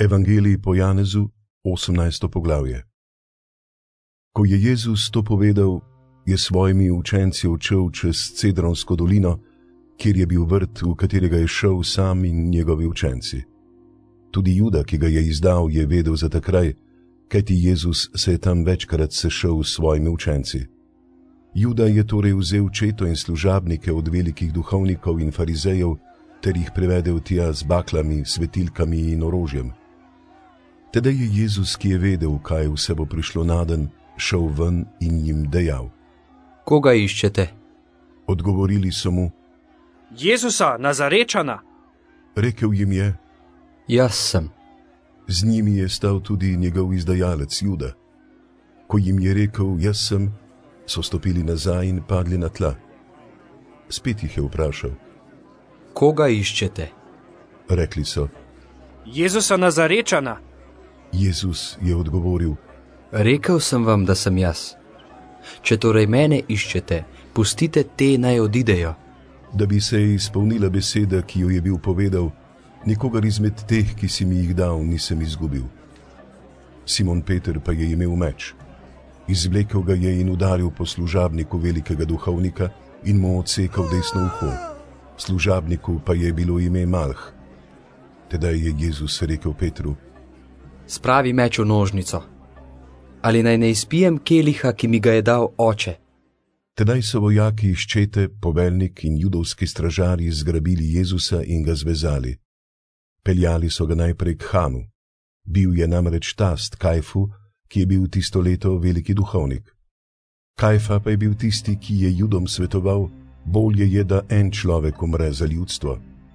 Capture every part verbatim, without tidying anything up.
Evangelij po Janezu, osemnajsto poglavje. Ko je Jezus to povedal, je s svojimi učenci odšel čez Cedronsko dolino, kjer je bil vrt, v katerega je šel sam in njegovi učenci. Tudi Juda, ki ga je izdal, je vedel za ta kraj, kajti Jezus se je tam večkrat sešel s svojimi učenci. Juda je torej vzel četo in služabnike od velikih duhovnikov in farizejev ter jih privedel tja z baklami, svetilkami in orožjem. Tedaj je Jezus, ki je vedel, kaj vse bo prišlo naden, šel ven in jim dejal: Koga iščete? Odgovorili so mu: Jezusa, Nazarečana. Rekel jim je: Jaz sem. Z njimi je stal tudi njegov izdajalec Juda. Ko jim je rekel: Jaz sem, so stopili nazaj in padli na tla. Spet jih je vprašal: Koga iščete? Rekli so: Jezusa, Nazarečana. Jezus je odgovoril: Rekel sem vam, da sem jaz. Če torej mene iščete, pustite te naj odidejo. Da bi se izpolnila beseda, ki jo je bil povedal: nikogar izmed teh, ki si mi jih dal, nisem izgubil. Simon Peter pa je imel meč. Izvlekel ga je in udaril po služabniku velikega duhovnika in mu odsekal desno uho. Služabniku pa je bilo ime Malh. Tedaj je Jezus rekel Petru: Spravi meč v nožnico. Ali naj ne izpijem keliha, ki mi ga je dal oče? Tedaj so vojaki iz čete, poveljnik in judovski stražarji zgrabili Jezusa in ga zvezali. Peljali so ga najprej k Hanu. Bil je namreč tast Kajfu, ki je bil tisto leto veliki duhovnik. Kajfa pa je bil tisti, ki je Judom svetoval: bolje je, da en človek umre za ljudstvo.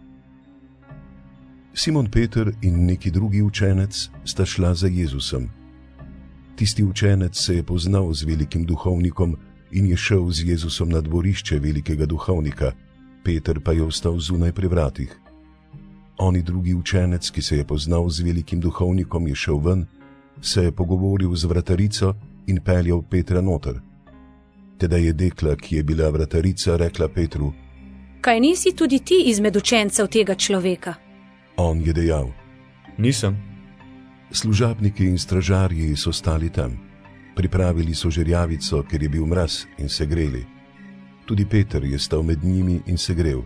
Simon Peter in neki drugi učenec sta šla za Jezusom. Tisti učenec se je poznal z velikim duhovnikom in je šel z Jezusom na dvorišče velikega duhovnika, Peter pa je ostal zunaj pri vratih. Oni drugi učenec, ki se je poznal z velikim duhovnikom, je šel ven, se je pogovoril z vratarico in peljal Petra noter. Tedaj je dekla, ki je bila vratarica, rekla Petru: Kaj nisi tudi ti izmed učencev tega človeka? On je dejal: Nisem. Služabniki in stražarji so stali tam. Pripravili so žerjavico, ker je bil mraz, in se greli. Tudi Peter je stal med njimi in se grel.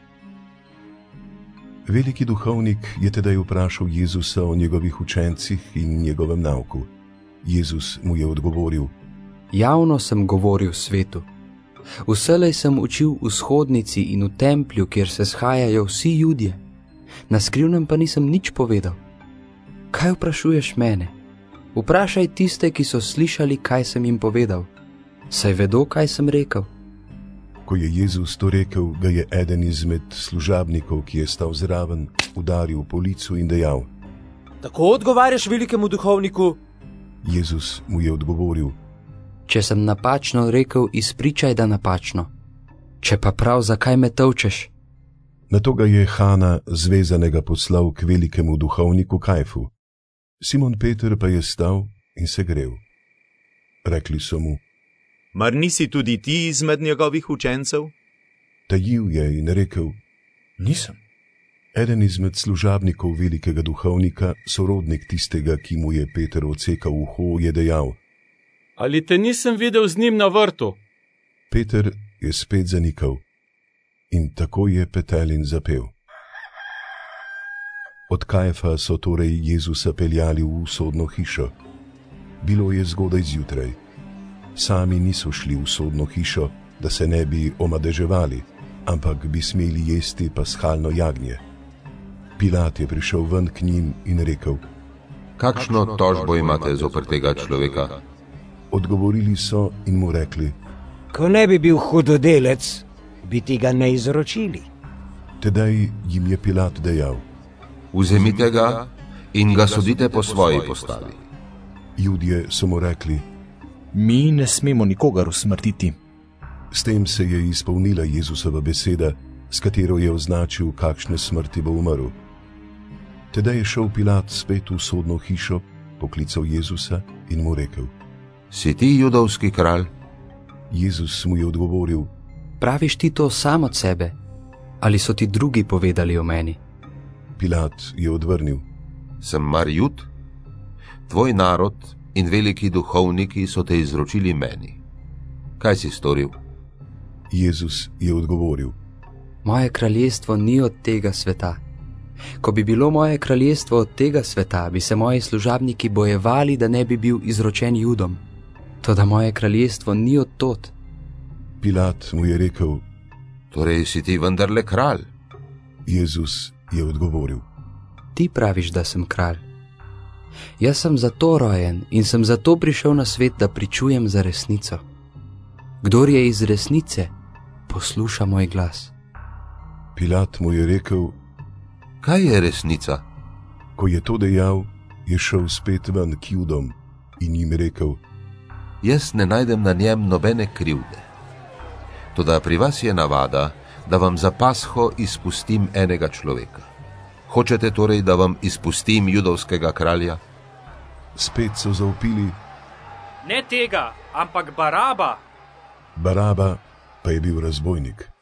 Veliki duhovnik je tedaj vprašal Jezusa o njegovih učencih in njegovem nauku. Jezus mu je odgovoril: Javno sem govoril svetu. Vselej sem učil v shodnici in v templju, kjer se shajajo vsi Judje. Na skrivnem pa nisem nič povedal. Kaj vprašuješ mene? Vprašaj tiste, ki so slišali, kaj sem jim povedal. Saj vedo, kaj sem rekel. Ko je Jezus to rekel, ga je eden izmed služabnikov, ki je stal zraven, udaril po licu in dejal: Tako odgovarjaš velikemu duhovniku? Jezus mu je odgovoril: Če sem napačno rekel, izpričaj, da napačno. Če pa prav, zakaj me tolčeš? Nato ga je Hana zvezanega poslal k velikemu duhovniku Kajfu. Simon Peter pa je stal in se grel. Rekli so mu: Mar nisi tudi ti izmed njegovih učencev? Tajil je in rekel: Nisem. Eden izmed služabnikov velikega duhovnika, sorodnik tistega, ki mu je Peter odsekal uho, je dejal: Ali te nisem videl z njim na vrtu? Peter je spet zanikal. In tako je Petelin zapel. Od Kajfa so torej Jezusa peljali v sodno hišo. Bilo je zgodaj zjutraj. Sami niso šli v sodno hišo, da se ne bi omadeževali, ampak bi smeli jesti paschalno jagnje. Pilat je prišel ven k njim in rekel: Kakšno tožbo imate zoper tega človeka? Odgovorili so in mu rekli: Ko ne bi bil hudodelec, bi ti ga ne izročili. Tedaj jim je Pilat dejal: Vzemite ga in ga sodite po svoji postavi. Judje so mu rekli: Mi ne smemo nikogar usmrtiti. S tem se je izpolnila Jezusova beseda, s katero je označil, kakšne smrti bo umrl. Tedaj je šel Pilat spet v sodno hišo, poklical Jezusa in mu rekel: Si ti judovski kralj? Jezus mu je odgovoril: Praviš ti to sam od sebe? Ali so ti drugi povedali o meni? Pilat je odvrnil: Sem mar Jud? Tvoj narod in veliki duhovniki so te izročili meni. Kaj si storil? Jezus je odgovoril: Moje kraljestvo ni od tega sveta. Ko bi bilo moje kraljestvo od tega sveta, bi se moji služabniki bojevali, da ne bi bil izročen Judom. Toda moje kraljestvo ni od tod. Pilat mu je rekel: Torej si ti vendarle kralj? Jezus je odgovoril: Ti praviš, da sem kralj. Jaz sem zato rojen in sem zato prišel na svet, da pričujem za resnico. Kdor je iz resnice, posluša moj glas. Pilat mu je rekel: Kaj je resnica? Ko je to dejal, je šel spet ven k Judom in jim rekel: Jaz ne najdem na njem nobene krivde. Toda pri vas je navada, da vam za Pasho izpustim enega človeka. Hočete torej, da vam izpustim judovskega kralja? Spet so zavpili: Ne tega, ampak Baraba. Baraba pa je bil razbojnik.